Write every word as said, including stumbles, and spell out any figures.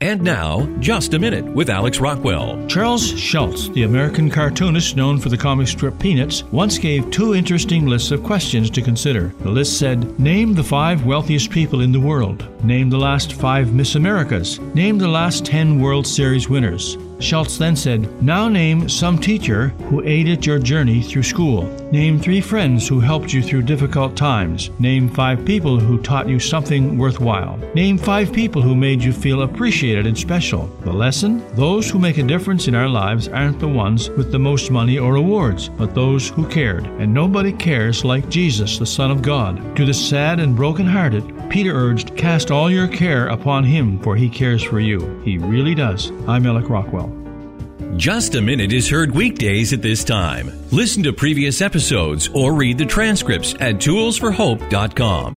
And now, Just a Minute with Alex Rockwell. Charles Schulz, the American cartoonist known for the comic strip Peanuts, once gave two interesting lists of questions to consider. The list said, name the five wealthiest people in the world. Name the last five Miss Americas. Name the last ten World Series winners. Schulz then said, now name some teacher who aided your journey through school. Name three friends who helped you through difficult times. Name five people who taught you something worthwhile. Name five people who made you feel appreciated and special. The lesson? Those who make a difference in our lives aren't the ones with the most money or awards, but those who cared. And nobody cares like Jesus, the Son of God. To the sad and broken-hearted, Peter urged, cast all your care upon him, for he cares for you. He really does. I'm Alex Rockwell. Just a Minute is heard weekdays at this time. Listen to previous episodes or read the transcripts at tools for hope dot com.